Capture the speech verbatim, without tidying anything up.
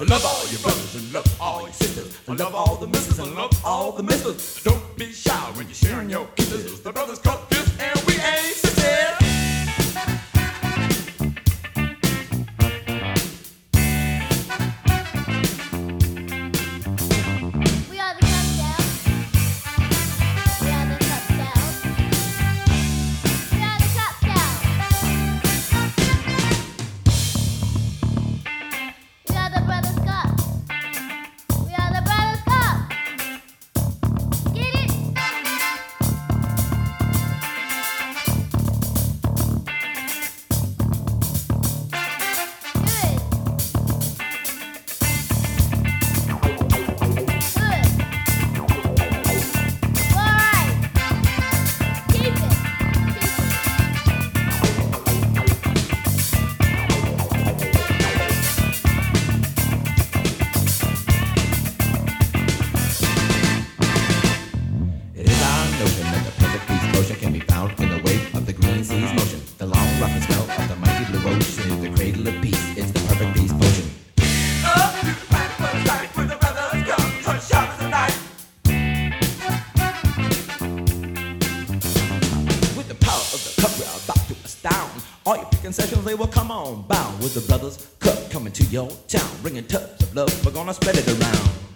love all your brothers and love all your sisters. Love all the misses and love all the misters. Don't be shy when you're sharing your kisses. The Brothers Cup this and we ain't sisters. We are the Cub Scouts. We are the Cub Scouts. We are the Cub Scouts. We are the Brothers Cup. We are the Brothers Cup. Get it? It is our notion that the perfect peace potion can be found in the wake of the green sea's motion. The long rough and smell of the mighty blue ocean is the cradle of peace. It's the perfect peace potion. Up to the planet for the sight with the Brothers Cup. Touch sharp as a knife. With the power of the cup, we're about to astound. All your preconceptions, they will come on bound. With the Brothers Cup coming to your town, bringing tubs of love, we're gonna spread it around.